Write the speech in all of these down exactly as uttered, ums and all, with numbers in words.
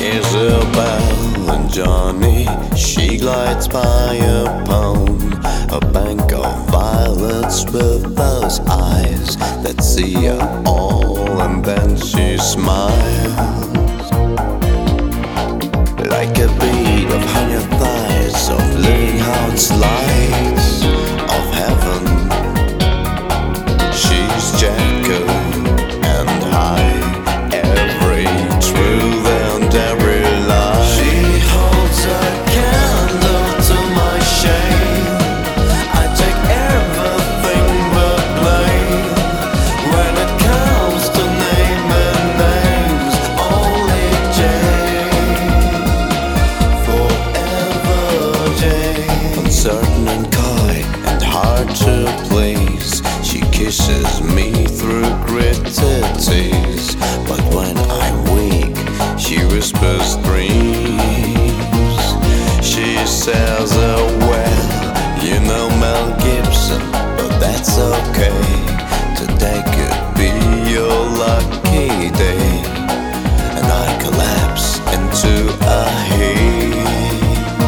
Isabel and Johnny, she glides by upon a bank of violets with those eyes that see it all, and then she smiles like a bead of honey thighs, of living out slides of heaven. She's Jekyll and Hyde, every truth and every lie. She holds a candle to my shame. I take everything but blame when it comes to naming names. Only Jane, forever Jane. Uncertain and coy and hard to please, she kisses me through gritted teeth. But when I'm weak, she whispers dreams. She says, oh well, you know Mel Gibson, but that's okay. Today could be your lucky day. And I collapse into a heap.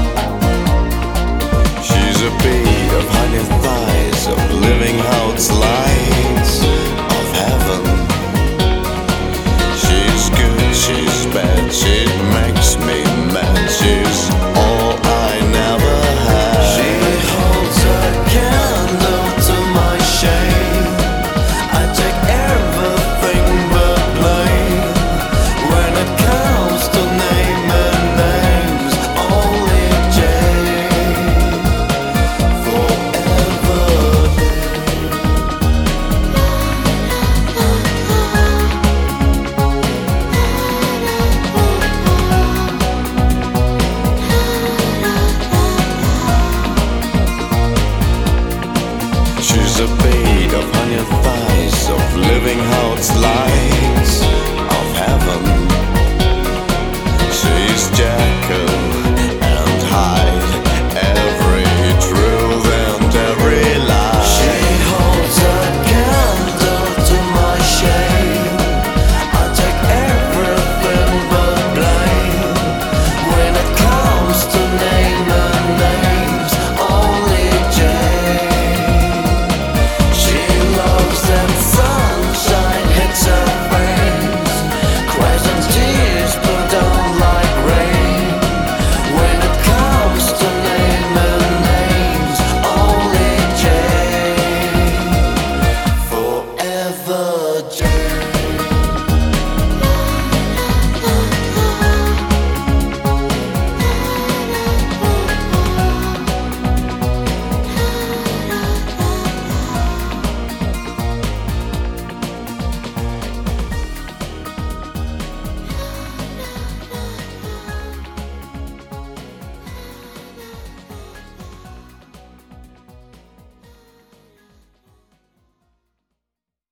She's a bee of honey thighs, of living out lights of heaven. She's good, she's bad, she makes me